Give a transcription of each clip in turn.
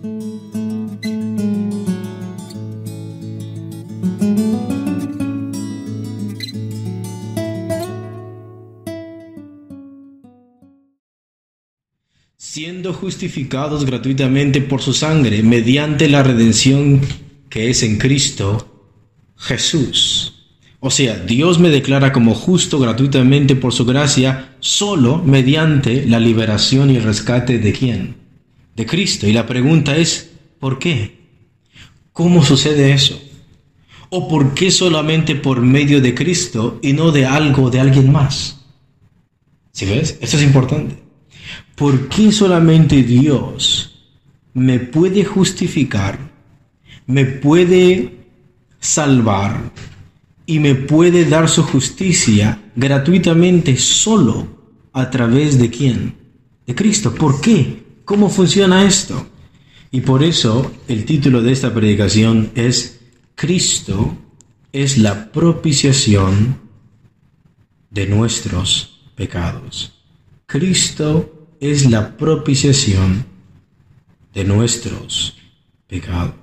Siendo justificados gratuitamente por su sangre, mediante la redención que es en Cristo Jesús. O sea, Dios me declara como justo gratuitamente por su gracia, solo mediante la liberación y el rescate ¿de quién? De Cristo. Y la pregunta es, ¿por qué? ¿Cómo sucede eso? ¿O por qué solamente por medio de Cristo y no de algo de alguien más? ¿Sí ves? Esto es importante. ¿Por qué solamente Dios me puede justificar, me puede salvar y me puede dar su justicia gratuitamente solo a través de quién? De Cristo. ¿Por qué? ¿Cómo funciona esto? Y por eso el título de esta predicación es Cristo es la propiciación de nuestros pecados. Cristo es la propiciación de nuestros pecados.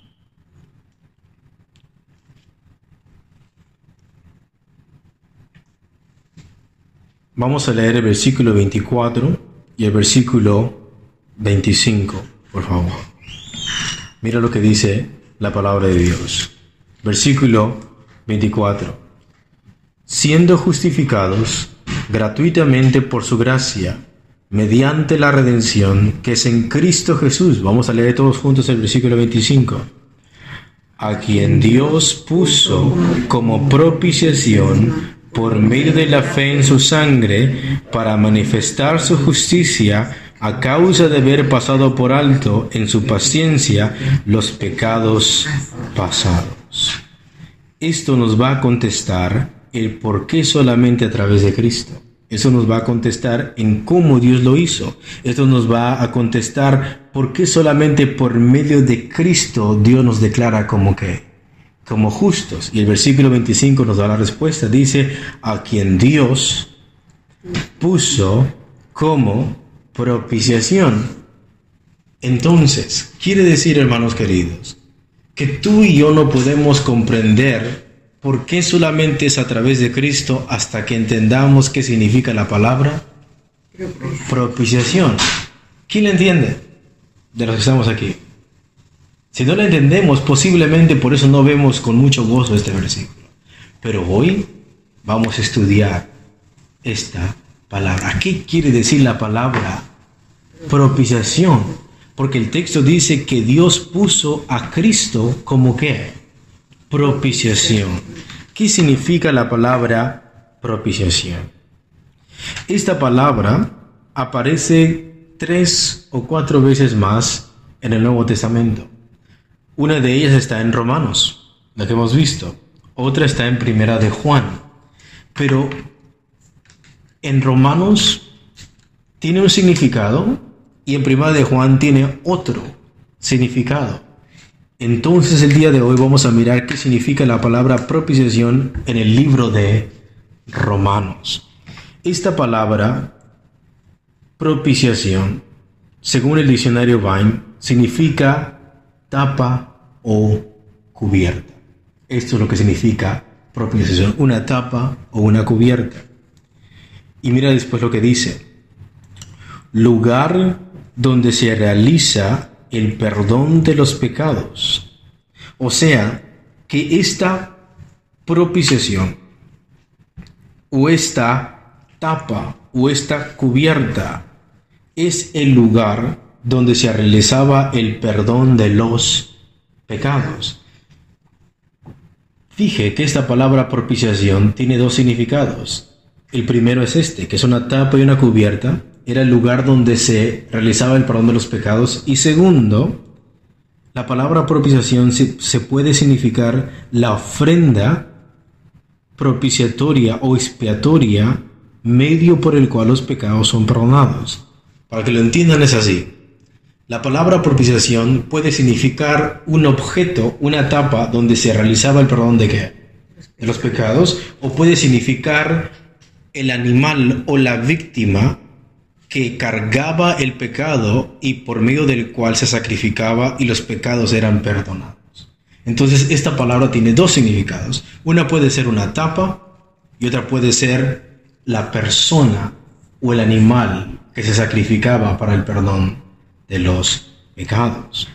Vamos a leer el versículo 24 y el versículo 25, por favor. Mira lo que dice la palabra de Dios. Versículo 24. Siendo justificados gratuitamente por su gracia, mediante la redención que es en Cristo Jesús. Vamos a leer todos juntos el versículo 25. A quien Dios puso como propiciación por medio de la fe en su sangre, para manifestar su justicia a causa de haber pasado por alto en su paciencia los pecados pasados. Esto nos va a contestar el por qué solamente a través de Cristo. Eso nos va a contestar en cómo Dios lo hizo. Esto nos va a contestar por qué solamente por medio de Cristo Dios nos declara como justos. Y el versículo 25 nos da la respuesta. Dice, a quien Dios puso como propiciación. Entonces, quiere decir, hermanos queridos, que tú y yo no podemos comprender por qué solamente es a través de Cristo hasta que entendamos qué significa la palabra propiciación. ¿Quién la entiende de los que estamos aquí? Si no la entendemos, posiblemente por eso no vemos con mucho gozo este versículo. Pero hoy vamos a estudiar esta palabra. ¿Qué quiere decir la palabra propiciación? Porque el texto dice que Dios puso a Cristo como ¿qué? Propiciación. ¿Qué significa la palabra propiciación? Esta palabra aparece 3 o 4 veces más en el Nuevo Testamento. Una de ellas está en Romanos, la que hemos visto. Otra está en Primera de Juan. Pero en Romanos tiene un significado y en Primera de Juan tiene otro significado. Entonces el día de hoy vamos a mirar qué significa la palabra propiciación en el libro de Romanos. Esta palabra propiciación, según el diccionario Vine, significa tapa o cubierta. Esto es lo que significa propiciación, una tapa o una cubierta. Y mira después lo que dice: lugar donde se realiza el perdón de los pecados. O sea, que esta propiciación o esta tapa o esta cubierta es el lugar donde se realizaba el perdón de los pecados. Fije que esta palabra propiciación tiene 2 significados. El primero es este, que es una tapa y una cubierta. Era el lugar donde se realizaba el perdón de los pecados. Y segundo, la palabra propiciación se puede significar la ofrenda propiciatoria o expiatoria, medio por el cual los pecados son perdonados. Para que lo entiendan es así. La palabra propiciación puede significar un objeto, una tapa donde se realizaba el perdón de ¿qué? De los pecados, o puede significar el animal o la víctima que cargaba el pecado y por medio del cual se sacrificaba y los pecados eran perdonados. Entonces esta palabra tiene dos significados. Una puede ser una tapa y otra puede ser la persona o el animal que se sacrificaba para el perdón de los pecados.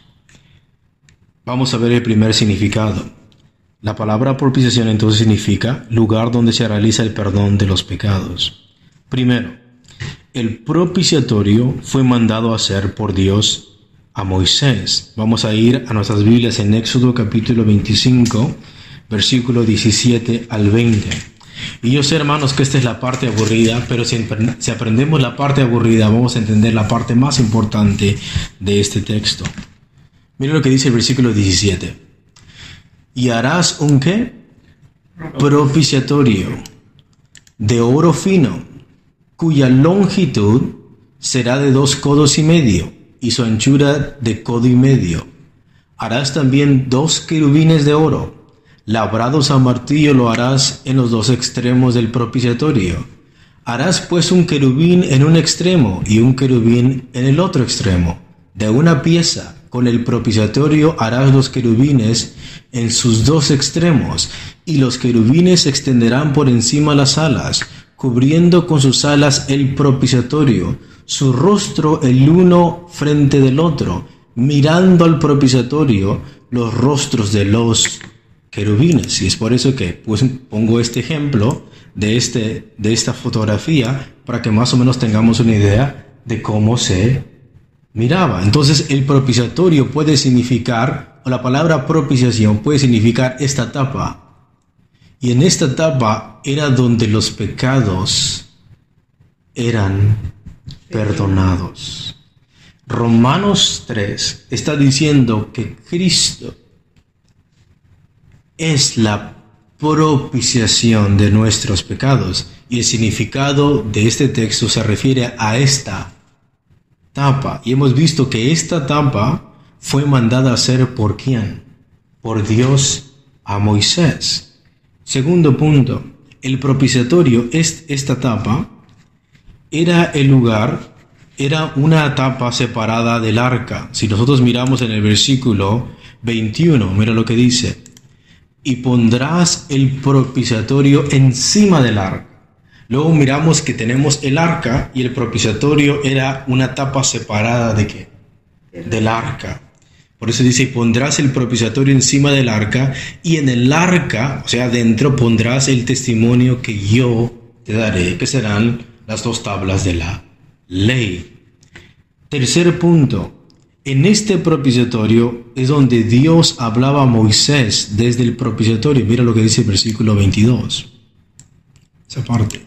Vamos a ver el primer significado. La palabra propiciación entonces significa lugar donde se realiza el perdón de los pecados. Primero, el propiciatorio fue mandado a hacer por Dios a Moisés. Vamos a ir a nuestras Biblias en Éxodo capítulo 25, versículo 17 al 20. Y yo sé, hermanos, que esta es la parte aburrida, pero si aprendemos la parte aburrida, vamos a entender la parte más importante de este texto. Mira lo que dice el versículo 17. Y harás un ¿qué? Propiciatorio de oro fino, cuya longitud será de 2 codos y medio, y su anchura de codo y medio. Harás también 2 querubines de oro, labrados a martillo lo harás en los 2 extremos del propiciatorio. Harás pues un querubín en un extremo y un querubín en el otro extremo. De una pieza con el propiciatorio harás los querubines en sus 2 extremos, y los querubines se extenderán por encima las alas, cubriendo con sus alas el propiciatorio, su rostro el uno frente del otro, mirando al propiciatorio los rostros de los querubines. Y es por eso que pues pongo este ejemplo de esta fotografía, para que más o menos tengamos una idea de cómo se miraba. Entonces el propiciatorio puede significar, o la palabra propiciación puede significar esta tapa. Y en esta tapa era donde los pecados eran perdonados. Romanos 3 está diciendo que Cristo es la propiciación de nuestros pecados, y el significado de este texto se refiere a esta tapa. Y hemos visto que esta tapa fue mandada a hacer ¿por quién? Por Dios a Moisés. Segundo punto, el propiciatorio, esta tapa, era el lugar, era una tapa separada del arca. Si nosotros miramos en el versículo 21, mira lo que dice: y pondrás el propiciatorio encima del arca. Luego miramos que tenemos el arca, y el propiciatorio era una tapa separada ¿de qué? Del arca. Por eso dice: y pondrás el propiciatorio encima del arca, y en el arca, o sea, dentro, pondrás el testimonio que yo te daré, que serán las 2 tablas de la ley. Tercer punto, en este propiciatorio es donde Dios hablaba a Moisés desde el propiciatorio. Mira lo que dice el versículo 22. Esa parte.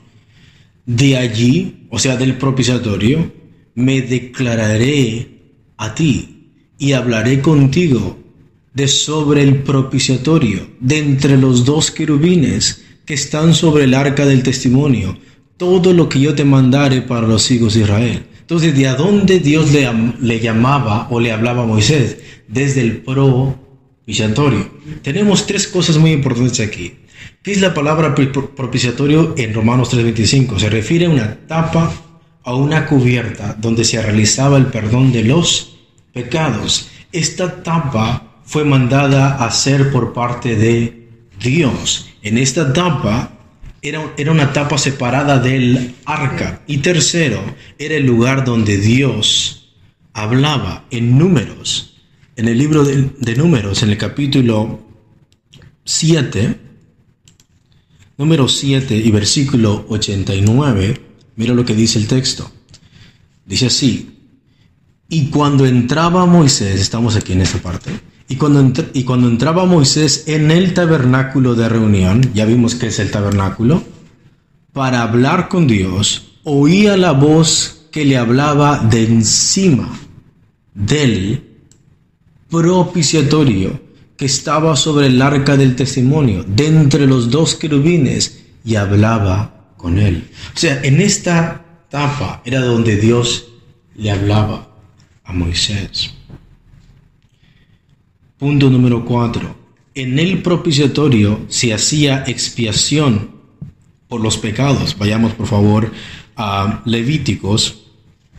De allí, o sea, del propiciatorio, me declararé a ti y hablaré contigo de sobre el propiciatorio, de entre los 2 querubines que están sobre el arca del testimonio, todo lo que yo te mandare para los hijos de Israel. Entonces, ¿de a dónde Dios le llamaba o le hablaba a Moisés? Desde el propiciatorio. Tenemos 3 cosas muy importantes aquí. ¿Qué es la palabra propiciatorio en Romanos 3:25? Se refiere a una tapa, a una cubierta donde se realizaba el perdón de los pecados. Esta tapa fue mandada a hacer por parte de Dios. En esta tapa era una tapa separada del arca. Y tercero, era el lugar donde Dios hablaba. En Números, en el libro de Números, en el capítulo 7, número 7 y versículo 89, mira lo que dice el texto. Dice así: y cuando entraba Moisés, estamos aquí en esta parte, y cuando entraba Moisés en el tabernáculo de reunión, ya vimos que es el tabernáculo, para hablar con Dios, oía la voz que le hablaba de encima del propiciatorio que estaba sobre el arca del testimonio, de entre los 2 querubines, y hablaba con él. O sea, en esta tapa era donde Dios le hablaba a Moisés. Punto número 4. En el propiciatorio se hacía expiación por los pecados. Vayamos por favor a Levíticos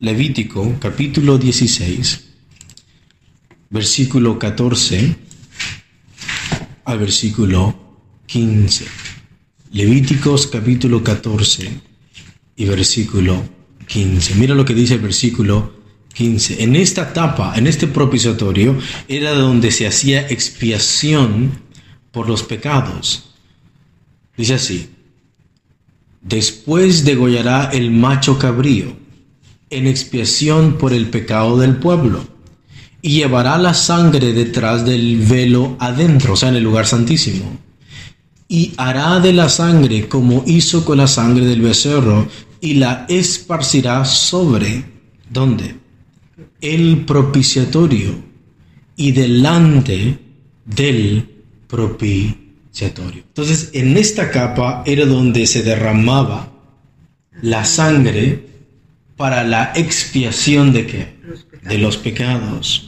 Levítico capítulo 16, versículo 14 al versículo 15. Levíticos capítulo 14 y versículo 15. Mira lo que dice el versículo 15. En esta etapa, en este propiciatorio, era donde se hacía expiación por los pecados. Dice así: después degollará el macho cabrío en expiación por el pecado del pueblo, y llevará la sangre detrás del velo adentro, o sea, en el lugar santísimo, y hará de la sangre como hizo con la sangre del becerro, y la esparcirá sobre, ¿dónde? El propiciatorio, y delante del propiciatorio. Entonces, en esta capa era donde se derramaba la sangre para la expiación ¿de qué? De los pecados.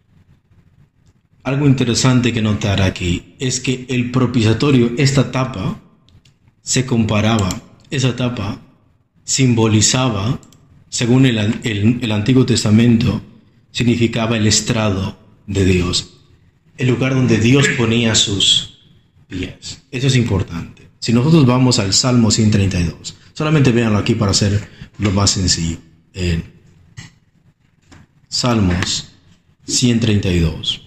Algo interesante que notar aquí es que el propiciatorio, esta etapa, se comparaba, esa etapa simbolizaba, según el Antiguo Testamento, significaba el estrado de Dios, el lugar donde Dios ponía sus pies. Eso es importante. Si nosotros vamos al Salmo 132, solamente véanlo aquí para hacer lo más sencillo. Salmos 132.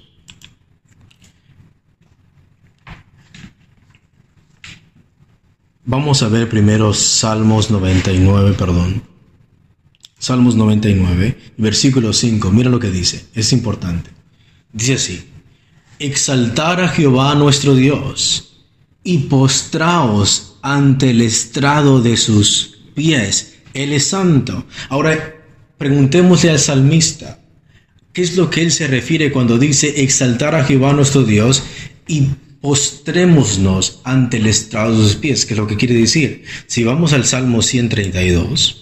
Vamos a ver primero Salmos 99, Salmos 99, versículo 5. Mira lo que dice, es importante. Dice así: exaltar a Jehová nuestro Dios y postraos ante el estrado de sus pies. Él es santo. Ahora, preguntémosle al salmista, ¿qué es lo que él se refiere cuando dice exaltar a Jehová nuestro Dios y postrémonos ante el estrado de sus pies? ¿Qué es lo que quiere decir? Si vamos al Salmo 132,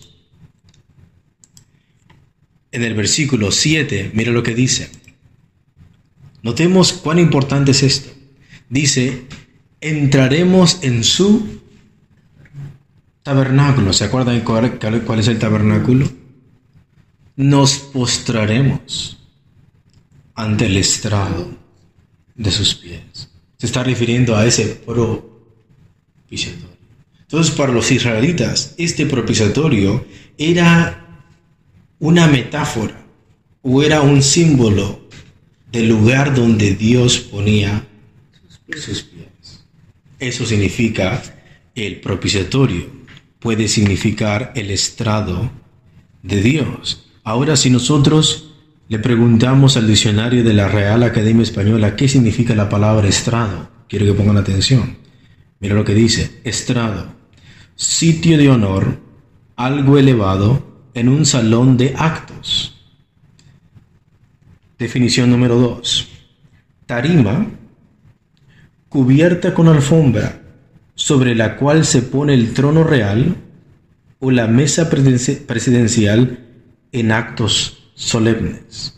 en el versículo 7, mira lo que dice. Notemos cuán importante es esto. Dice: entraremos en su tabernáculo. ¿Se acuerdan cuál es el tabernáculo? Nos postraremos ante el estrado de sus pies. Se está refiriendo a ese propiciatorio. Entonces, para los israelitas, este propiciatorio era una metáfora o era un símbolo del lugar donde Dios ponía sus pies. Eso significa el propiciatorio. Puede significar el estrado de Dios. Ahora, si nosotros le preguntamos al diccionario de la Real Academia Española qué significa la palabra estrado, quiero que pongan atención. Mira lo que dice: estrado, sitio de honor, algo elevado en un salón de actos. Definición número 2. Tarima, cubierta con alfombra, sobre la cual se pone el trono real o la mesa presidencial en actos solemnes.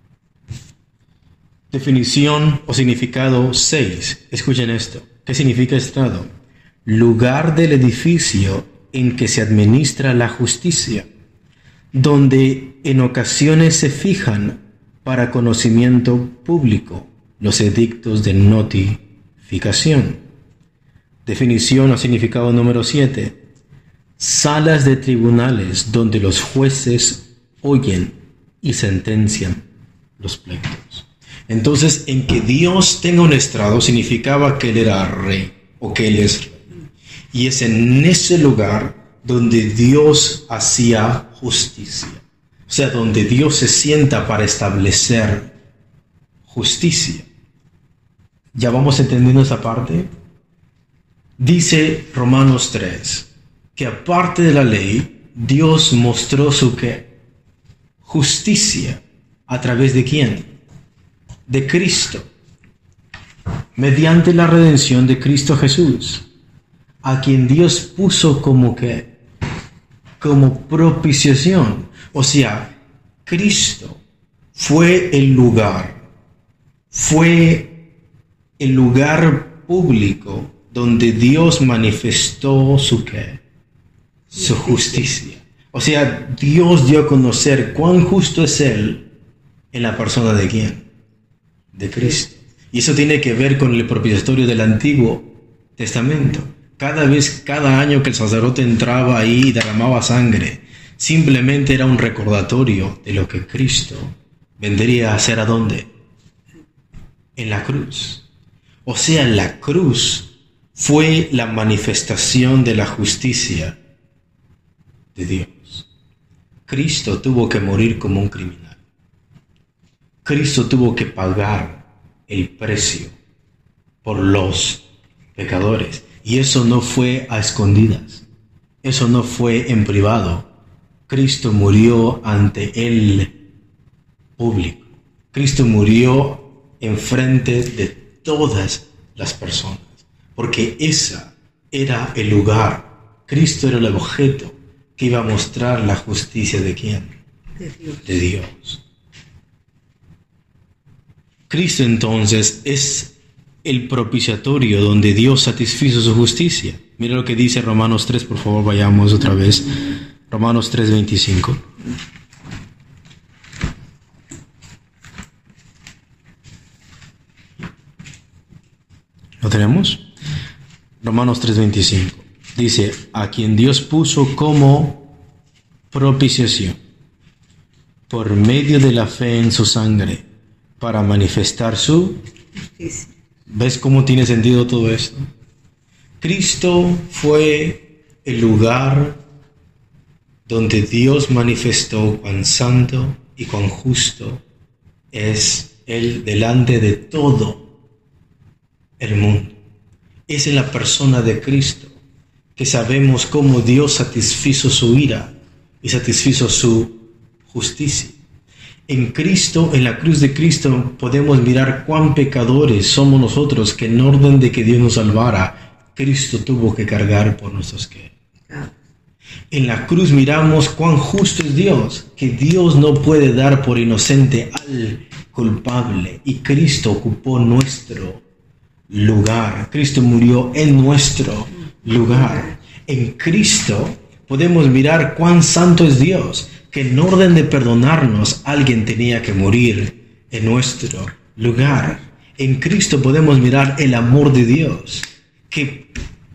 Definición o significado 6. Escuchen esto. ¿Qué significa estrado? Lugar del edificio en que se administra la justicia, donde en ocasiones se fijan para conocimiento público los edictos de notificación. Definición o significado número 7. Salas de tribunales donde los jueces oyen y sentencian los pleitos. Entonces, en que Dios tenga un estrado significaba que Él era rey o que Él es rey. Y es en ese lugar donde Dios hacía justicia. O sea, donde Dios se sienta para establecer justicia. ¿Ya vamos entendiendo esa parte? Dice Romanos 3 que aparte de la ley, Dios mostró su ¿qué? Justicia. ¿A través de quién? De Cristo. Mediante la redención de Cristo Jesús, a quien Dios puso como ¿qué? Como propiciación. O sea, Cristo fue el lugar público donde Dios manifestó su ¿qué? Su justicia. O sea, Dios dio a conocer cuán justo es Él en la persona de ¿quién? De Cristo. Y eso tiene que ver con el propiciatorio del Antiguo Testamento. Cada año que el sacerdote entraba ahí y derramaba sangre, simplemente era un recordatorio de lo que Cristo vendría a hacer. ¿A dónde? En la cruz. O sea, la cruz fue la manifestación de la justicia de Dios. Cristo tuvo que morir como un criminal. Cristo tuvo que pagar el precio por los pecadores. Y eso no fue a escondidas. Eso no fue en privado. Cristo murió ante el público. Cristo murió enfrente de todas las personas. Porque ese era el lugar. Cristo era el objeto que iba a mostrar la justicia de ¿quién? De Dios. De Dios. Cristo entonces es el propiciatorio donde Dios satisfizo su justicia. Mira lo que dice Romanos 3, por favor, vayamos otra vez. Romanos 3:25. ¿Lo tenemos? Romanos 3:25. Dice, a quien Dios puso como propiciación por medio de la fe en su sangre para manifestar su Justicia. ¿Ves cómo tiene sentido todo esto? Cristo fue el lugar donde Dios manifestó cuán santo y cuán justo es Él delante de todo el mundo. Es en la persona de Cristo que sabemos cómo Dios satisfizo su ira y satisfizo su justicia. En Cristo, en la cruz de Cristo, podemos mirar cuán pecadores somos nosotros que en orden de que Dios nos salvara, Cristo tuvo que cargar por nuestros que. En la cruz miramos cuán justo es Dios, que Dios no puede dar por inocente al culpable, y Cristo ocupó nuestro lugar. Cristo murió en nuestro lugar. En Cristo podemos mirar cuán santo es Dios, que en orden de perdonarnos alguien tenía que morir en nuestro lugar. En Cristo podemos mirar el amor de Dios, que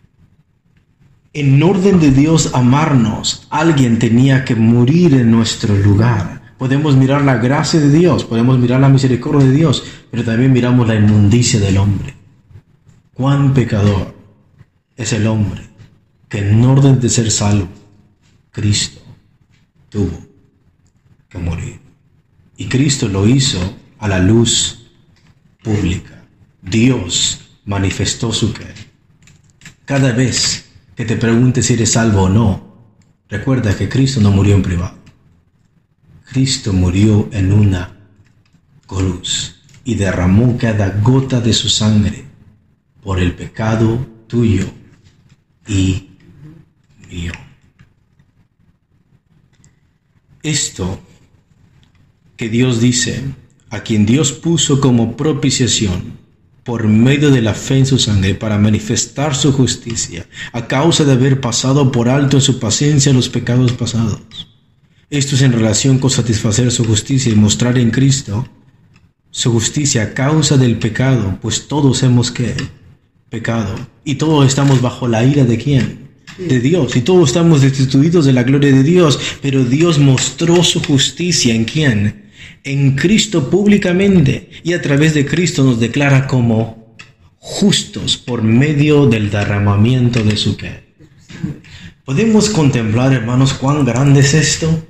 en orden de Dios amarnos, alguien tenía que morir en nuestro lugar. Podemos mirar la gracia de Dios, podemos mirar la misericordia de Dios, pero también miramos la inmundicia del hombre. Cuán pecador es el hombre que en orden de ser salvo, Cristo tuvo que morir. Y Cristo lo hizo a la luz pública. Dios manifestó su querer. Cada vez que te preguntes si eres salvo o no, recuerda que Cristo no murió en privado. Cristo murió en una cruz y derramó cada gota de su sangre por el pecado tuyo y mío. Esto que Dios dice, a quien Dios puso como propiciación por medio de la fe en su sangre para manifestar su justicia, a causa de haber pasado por alto en su paciencia los pecados pasados. Esto es en relación con satisfacer su justicia y mostrar en Cristo su justicia a causa del pecado, pues todos hemos pecado y todos estamos bajo la ira de ¿quién? De Dios, y todos estamos destituidos de la gloria de Dios, pero Dios mostró su justicia ¿en quién? En Cristo públicamente, y a través de Cristo nos declara como justos por medio del derramamiento de su ¿qué? ¿Podemos contemplar, hermanos, cuán grande es esto?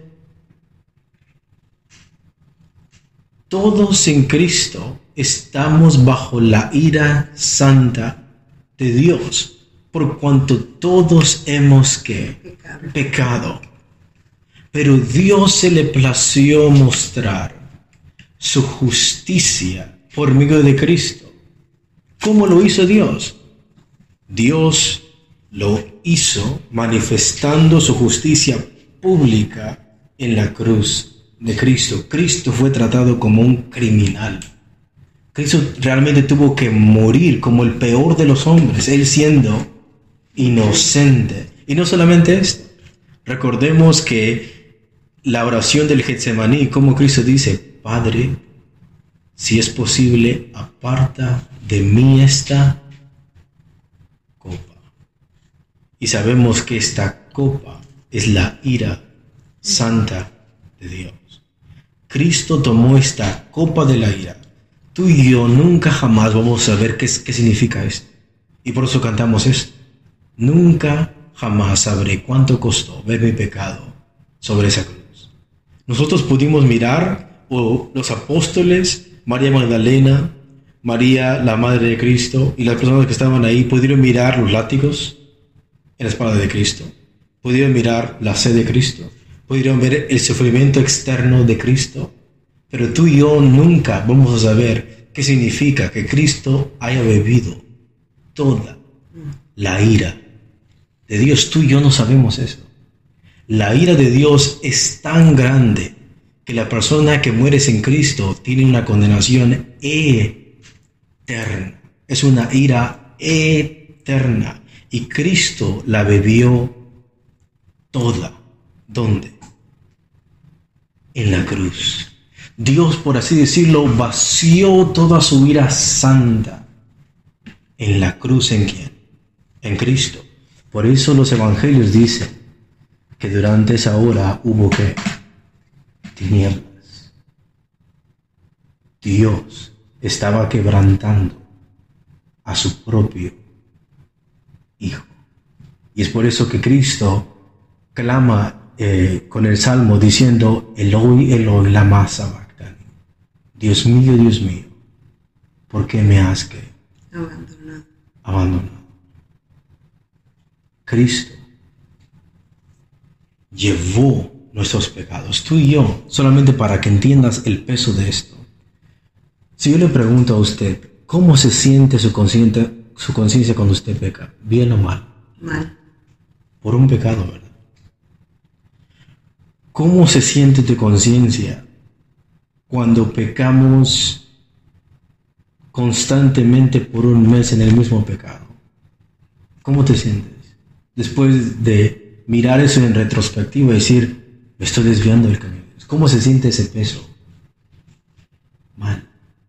Todos en Cristo estamos bajo la ira santa de Dios, por cuanto todos hemos ¿qué? Pecado. Pero Dios se le plació mostrar su justicia por medio de Cristo. ¿Cómo lo hizo Dios? Dios lo hizo manifestando su justicia pública en la cruz de Cristo. Cristo fue tratado como un criminal. Cristo realmente tuvo que morir como el peor de los hombres, él siendo inocente. Y no solamente esto, Recordemos que la oración del Getsemaní, como Cristo dice, Padre, si es posible, aparta de mí esta copa. Y sabemos que esta copa es la ira santa de Dios. Cristo tomó esta copa de la ira. Tú y yo nunca jamás vamos a saber qué significa esto. Y por eso cantamos esto. Nunca jamás sabré cuánto costó ver mi pecado sobre esa cruz. Nosotros pudimos mirar, o los apóstoles, María Magdalena, María, la Madre de Cristo, y las personas que estaban ahí, pudieron mirar los látigos en la espalda de Cristo. Pudieron mirar la sed de Cristo. Pudieron ver el sufrimiento externo de Cristo. Pero tú y yo nunca vamos a saber qué significa que Cristo haya bebido toda la ira de Dios. Tú y yo no sabemos eso. La ira de Dios es tan grande que la persona que muere sin Cristo tiene una condenación eterna. Es una ira eterna. Y Cristo la bebió toda. ¿Dónde? En la cruz. Dios, por así decirlo, vació toda su ira santa en la cruz. ¿En quién? En Cristo. Por eso los evangelios dicen que durante esa hora hubo ¿qué? Tinieblas. Dios estaba quebrantando a su propio Hijo. Y es por eso que Cristo clama con el Salmo diciendo, Eloi, Eloi, lama sabactani. Dios mío, ¿por qué me has abandonado? Cristo llevó nuestros pecados, tú y yo, solamente para que entiendas el peso de esto. Si yo le pregunto a usted, ¿cómo se siente su conciencia cuando usted peca? ¿Bien o mal? Mal. Por un pecado, ¿verdad? ¿Cómo se siente tu conciencia cuando pecamos constantemente por un mes en el mismo pecado? ¿Cómo te sientes? Después de mirar eso en retrospectiva y decir, me estoy desviando del camino. ¿Cómo se siente ese peso? Mal.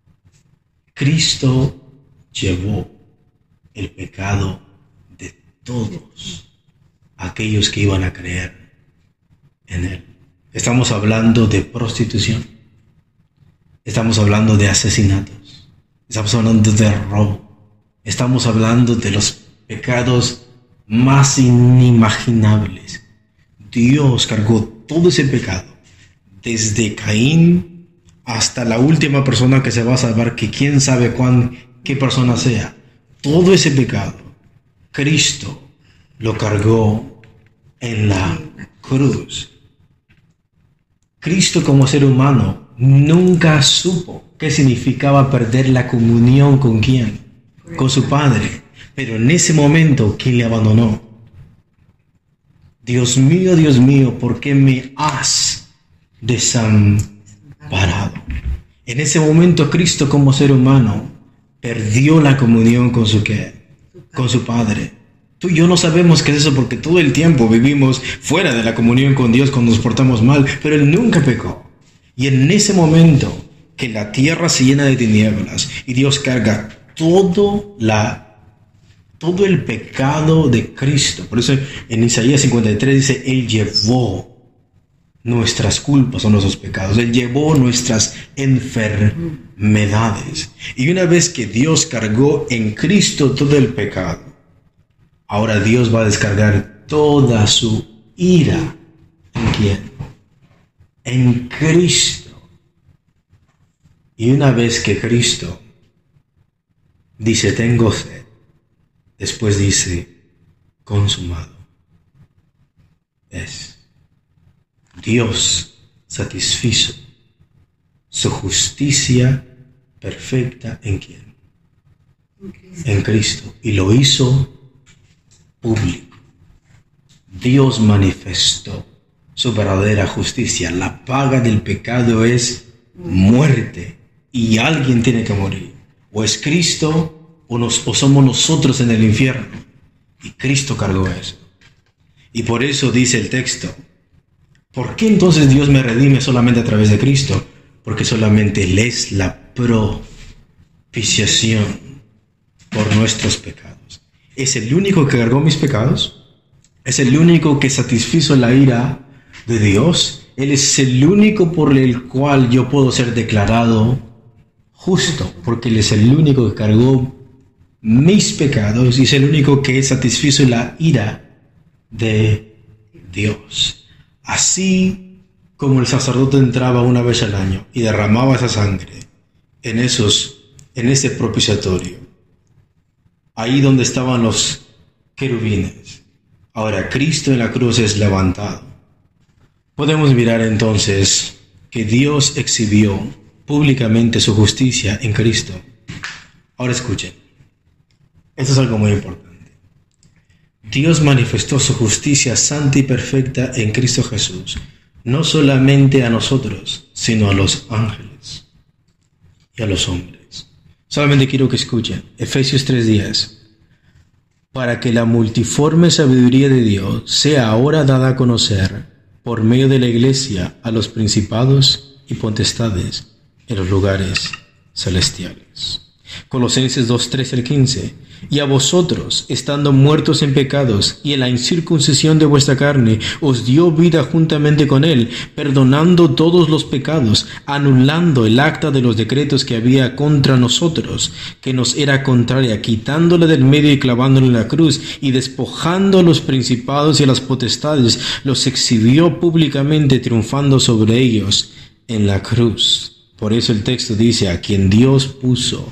Cristo llevó el pecado de todos aquellos que iban a creer en Él. Estamos hablando de prostitución. Estamos hablando de asesinatos. Estamos hablando de robo. Estamos hablando de los pecados más inimaginables. Dios cargó todo ese pecado, desde Caín hasta la última persona que se va a salvar, que quién sabe qué persona sea. Todo ese pecado, Cristo lo cargó en la cruz. Cristo como ser humano nunca supo qué significaba perder la comunión con ¿quién? Con su Padre. Pero en ese momento, ¿quién le abandonó? Dios mío, ¿por qué me has desamparado? En ese momento, Cristo como ser humano perdió la comunión con su ¿qué? Con su Padre. Tú y yo no sabemos qué es eso porque todo el tiempo vivimos fuera de la comunión con Dios cuando nos portamos mal, pero Él nunca pecó. Y en ese momento que la tierra se llena de tinieblas y Dios carga todo el pecado de Cristo. Por eso en Isaías 53 dice, Él llevó nuestras culpas o nuestros pecados. Él llevó nuestras enfermedades. Y una vez que Dios cargó en Cristo todo el pecado, ahora Dios va a descargar toda su ira. ¿En quién? En Cristo. Y una vez que Cristo dice, tengo sed, después dice, consumado es. Dios satisfizo su justicia perfecta ¿en quién? En Cristo. Y lo hizo público. Dios manifestó su verdadera justicia. La paga del pecado es muerte y alguien tiene que morir. O es Cristo o somos nosotros en el infierno. Y Cristo cargó eso. Y por eso dice el texto, ¿por qué entonces Dios me redime solamente a través de Cristo? Porque solamente Él es la propiciación por nuestros pecados. Es el único que cargó mis pecados. Es el único que satisfizo la ira de Dios. Él es el único por el cual yo puedo ser declarado justo, porque Él es el único que cargó mis pecados y es el único que satisfizo la ira de Dios. Así como el sacerdote entraba una vez al año y derramaba esa sangre en ese propiciatorio, ahí donde estaban los querubines, ahora Cristo en la cruz es levantado. Podemos mirar entonces que Dios exhibió públicamente su justicia en Cristo. Ahora escuchen, esto es algo muy importante. Dios manifestó su justicia santa y perfecta en Cristo Jesús, no solamente a nosotros, sino a los ángeles y a los hombres. Solamente quiero que escuchen Efesios 3:10. Para que la multiforme sabiduría de Dios sea ahora dada a conocer por medio de la Iglesia a los principados y potestades en los lugares celestiales. Colosenses 2:13-15. Y a vosotros, estando muertos en pecados y en la incircuncisión de vuestra carne, os dio vida juntamente con Él, perdonando todos los pecados, anulando el acta de los decretos que había contra nosotros, que nos era contraria, quitándola del medio y clavándola en la cruz, y despojando a los principados y a las potestades, los exhibió públicamente, triunfando sobre ellos en la cruz. Por eso el texto dice, a quien Dios puso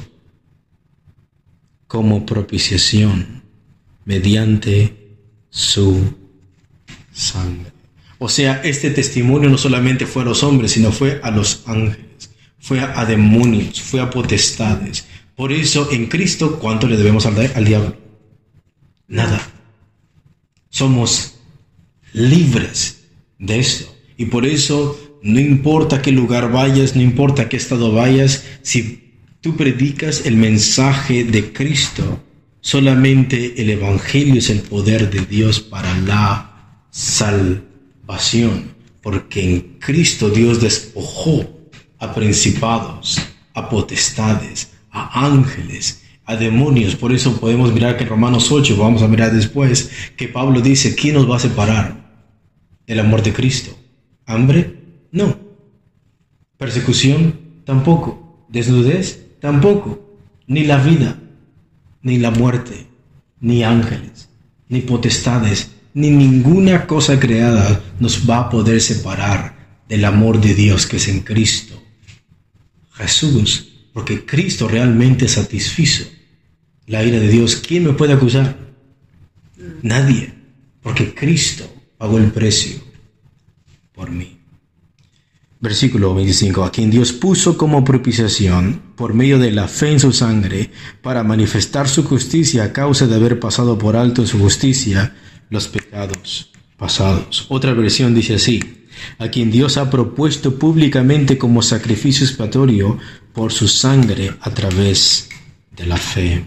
como propiciación mediante su sangre. O sea, este testimonio no solamente fue a los hombres, sino fue a los ángeles, fue a demonios, fue a potestades. Por eso en Cristo, ¿cuánto le debemos al diablo? Nada. Somos libres de esto. Y por eso no importa a qué lugar vayas, no importa a qué estado vayas, si tú predicas el mensaje de Cristo, solamente el Evangelio es el poder de Dios para la salvación, porque en Cristo Dios despojó a principados, a potestades, a ángeles, a demonios. Por eso podemos mirar que en Romanos 8, vamos a mirar después, que Pablo dice, ¿quién nos va a separar del amor de Cristo? ¿Hambre? No. ¿Persecución? Tampoco. ¿Desnudez? Tampoco. Ni la vida, ni la muerte, ni ángeles, ni potestades, ni ninguna cosa creada nos va a poder separar del amor de Dios que es en Cristo Jesús, porque Cristo realmente satisfizo la ira de Dios. ¿Quién me puede acusar? Nadie, porque Cristo pagó el precio por mí. Versículo 25, a quien Dios puso como propiciación por medio de la fe en su sangre para manifestar su justicia a causa de haber pasado por alto en su justicia los pecados pasados. Otra versión dice así, a quien Dios ha propuesto públicamente como sacrificio expiatorio por su sangre a través de la fe.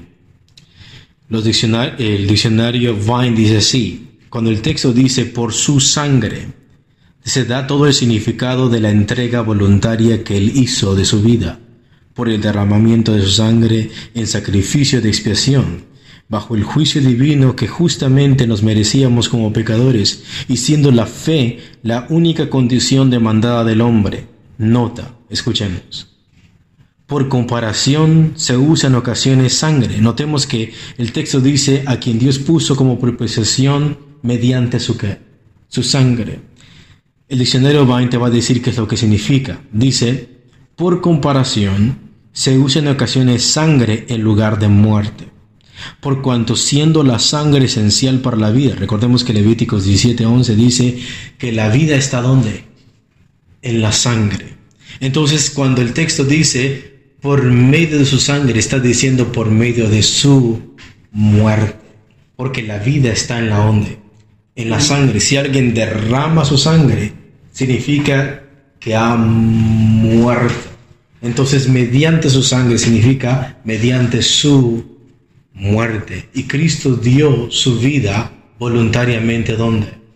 El diccionario Vine dice así, cuando el texto dice por su sangre, se da todo el significado de la entrega voluntaria que Él hizo de su vida, por el derramamiento de su sangre en sacrificio de expiación, bajo el juicio divino que justamente nos merecíamos como pecadores, y siendo la fe la única condición demandada del hombre. Nota, escuchemos. Por comparación se usa en ocasiones sangre. Notemos que el texto dice a quien Dios puso como propiciación mediante su sangre. El diccionario Vine te va a decir qué es lo que significa. Dice, por comparación, se usa en ocasiones sangre en lugar de muerte. Por cuanto siendo la sangre esencial para la vida. Recordemos que Levíticos 17:11 dice que la vida está ¿dónde? En la sangre. Entonces, cuando el texto dice, por medio de su sangre, está diciendo por medio de su muerte. Porque la vida está en la ¿dónde? En la sangre. Si alguien derrama su sangre, significa que ha muerto. Entonces, mediante su sangre significa mediante su muerte. Y Cristo dio su vida voluntariamente, ¿dónde?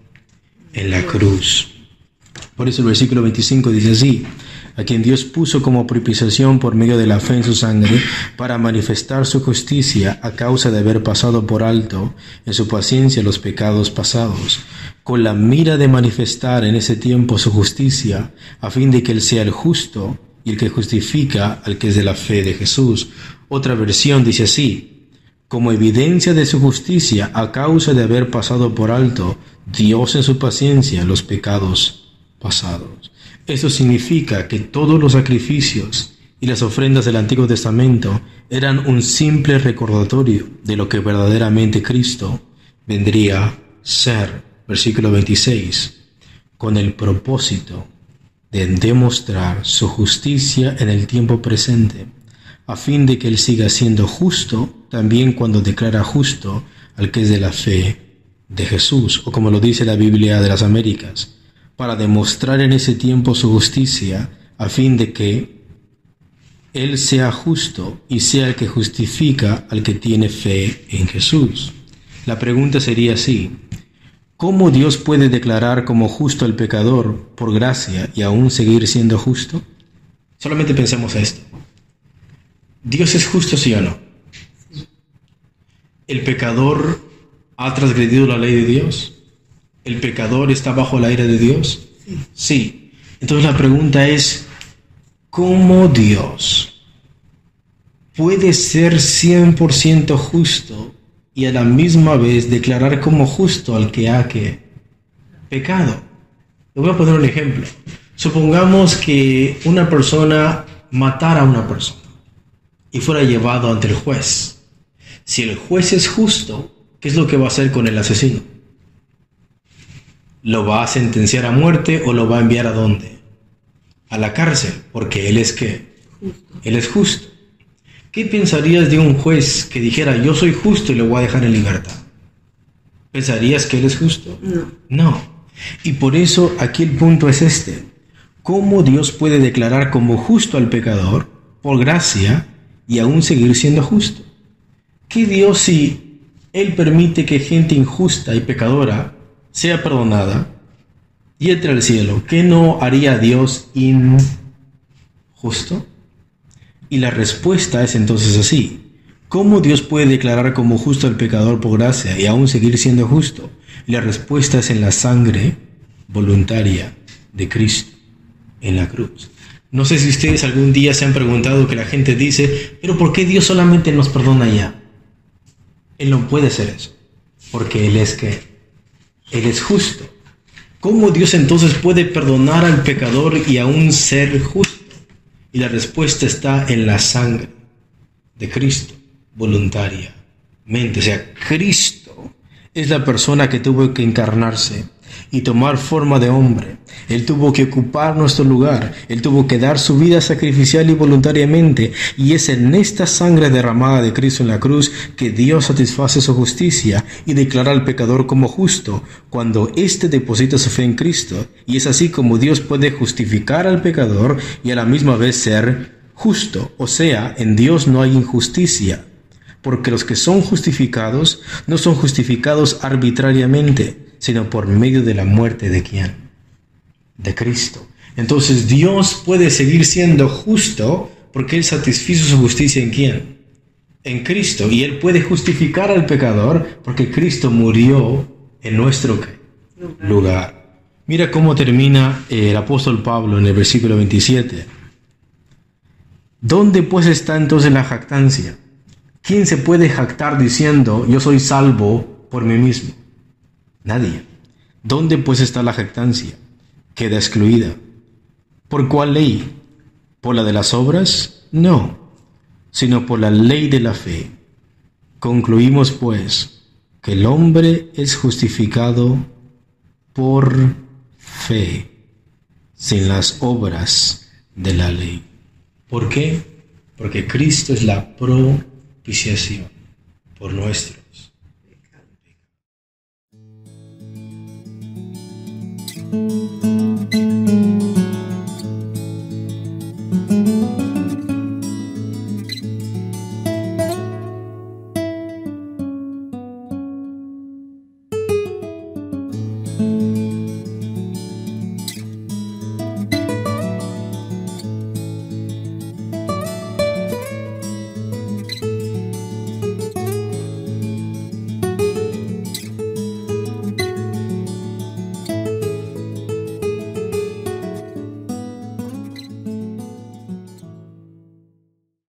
en la cruz. Por eso el versículo 25 dice así: a quien Dios puso como propiciación por medio de la fe en su sangre, para manifestar su justicia a causa de haber pasado por alto en su paciencia los pecados pasados, con la mira de manifestar en ese tiempo su justicia, a fin de que Él sea el justo y el que justifica al que es de la fe de Jesús. Otra versión dice así: como evidencia de su justicia a causa de haber pasado por alto Dios en su paciencia los pecados pasados. Eso significa que todos los sacrificios y las ofrendas del Antiguo Testamento eran un simple recordatorio de lo que verdaderamente Cristo vendría a ser. Versículo 26, con el propósito de demostrar su justicia en el tiempo presente, a fin de que Él siga siendo justo también cuando declara justo al que es de la fe de Jesús, o como lo dice la Biblia de las Américas, para demostrar en ese tiempo su justicia, a fin de que Él sea justo y sea el que justifica al que tiene fe en Jesús. La pregunta sería así: ¿cómo Dios puede declarar como justo al pecador por gracia y aún seguir siendo justo? Solamente pensemos esto. ¿Dios es justo, sí o no? ¿El pecador ha transgredido la ley de Dios? ¿El pecador está bajo la ira de Dios? Sí. Entonces la pregunta es: ¿cómo Dios puede ser 100% justo y a la misma vez declarar como justo al que ha pecado? Le voy a poner un ejemplo. Supongamos que una persona matara a una persona y fuera llevado ante el juez. Si el juez es justo, ¿qué es lo que va a hacer con el asesino? ¿Lo va a sentenciar a muerte o lo va a enviar a dónde? A la cárcel, porque él es ¿qué? Él es justo. ¿Qué pensarías de un juez que dijera: yo soy justo y lo voy a dejar en libertad? ¿Pensarías que él es justo? No. Y por eso aquí el punto es este: ¿cómo Dios puede declarar como justo al pecador por gracia y aún seguir siendo justo? ¿Qué Dios, si Él permite que gente injusta y pecadora sea perdonada y entre al cielo, qué no haría Dios injusto? Y la respuesta es entonces así: ¿cómo Dios puede declarar como justo al pecador por gracia y aún seguir siendo justo? Y la respuesta es en la sangre voluntaria de Cristo en la cruz. No sé si ustedes algún día se han preguntado, que la gente dice: ¿pero por qué Dios solamente nos perdona ya? Él no puede hacer eso, porque Él es ¿qué? Él es justo. ¿Cómo Dios entonces puede perdonar al pecador y aún ser justo? Y la respuesta está en la sangre de Cristo, voluntariamente. O sea, Cristo es la persona que tuvo que encarnarse y tomar forma de hombre. Él tuvo que ocupar nuestro lugar. Él tuvo que dar su vida sacrificial y voluntariamente. Y es en esta sangre derramada de Cristo en la cruz que Dios satisface su justicia y declara al pecador como justo cuando éste deposita su fe en Cristo. Y es así como Dios puede justificar al pecador y a la misma vez ser justo. O sea, en Dios no hay injusticia, porque los que son justificados no son justificados arbitrariamente, sino por medio de la muerte ¿de quién? De Cristo. Entonces Dios puede seguir siendo justo porque Él satisfizo su justicia ¿en quién? En Cristo. Y Él puede justificar al pecador porque Cristo murió en nuestro lugar. Mira cómo termina el apóstol Pablo en el versículo 27. ¿Dónde pues está entonces la jactancia? ¿Quién se puede jactar diciendo: yo soy salvo por mí mismo? Nadie. ¿Dónde pues está la jactancia? Queda excluida. ¿Por cuál ley? ¿Por la de las obras? No, sino por la ley de la fe. Concluimos pues que el hombre es justificado por fe, sin las obras de la ley. ¿Por qué? Porque Cristo es la propiciación por nuestros pecados.